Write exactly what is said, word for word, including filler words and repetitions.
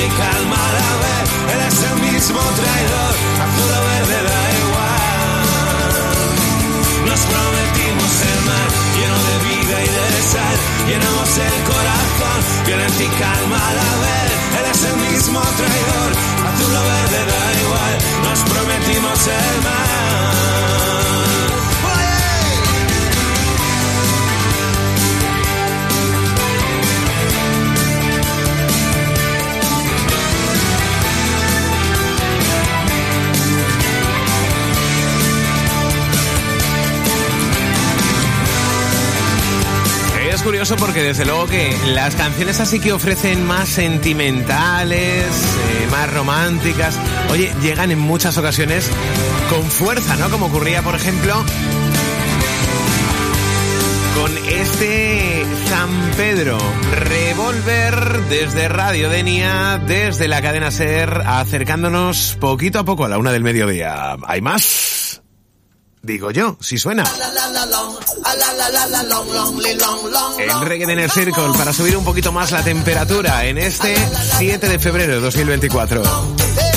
calma a la vez. Eres el mismo traidor, azul o verde da igual. Nos prometimos el mar lleno de vida y de sal. Llenamos el corazón, violencia y calma a la vez. Eres el mismo traidor, azul o verde da igual. Nos prometimos el mar. Es curioso porque desde luego que las canciones así que ofrecen más sentimentales, eh, más románticas, oye, llegan en muchas ocasiones con fuerza, ¿no? Como ocurría, por ejemplo, con este San Pedro, Revolver, desde Radio Denia, desde la cadena SER, acercándonos poquito a poco a la una del mediodía. ¿Hay más? Digo yo, si suena. El Reggae Dinner Circle para subir un poquito más la temperatura en este siete de febrero de dos mil veinticuatro.